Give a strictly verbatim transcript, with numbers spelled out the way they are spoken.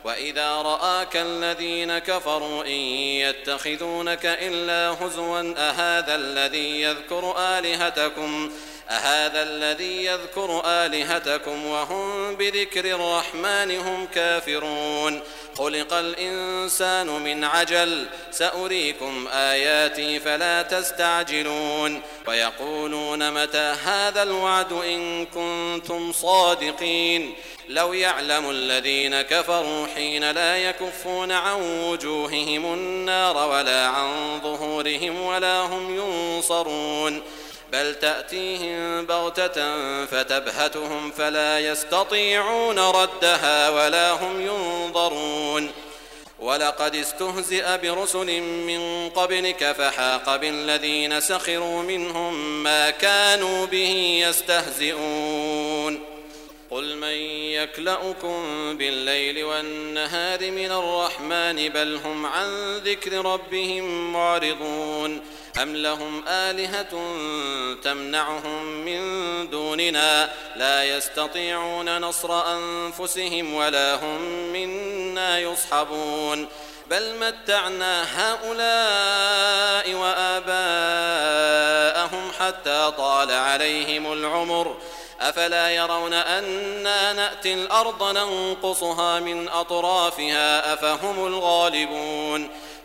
وإذا رآك الذين كفروا إن يتخذونك إلا هزوا أهذا الذي يذكر آلهتكم أهذا الذي يذكر آلهتكم وهم بذكر الرحمن هم كافرون خلق الإنسان من عجل سأريكم آياتي فلا تستعجلون ويقولون متى هذا الوعد إن كنتم صادقين لو يعلم الذين كفروا حين لا يكفون عن وجوههم النار ولا عن ظهورهم ولا هم ينصرون بل تأتيهم بغتة فتبهتهم فلا يستطيعون ردها ولا هم ينظرون ولقد استهزئ برسل من قبلك فحاق بالذين سخروا منهم ما كانوا به يستهزئون قل من يكلؤكم بالليل والنهار من الرحمن بل هم عن ذكر ربهم معرضون أم لهم آلهة تمنعهم من دوننا لا يستطيعون نصر أنفسهم ولا هم منا يصحبون بل متعنا هؤلاء وآباءهم حتى طال عليهم العمر أفلا يرون أنا نأتي الأرض ننقصها من أطرافها أفهم الغالبون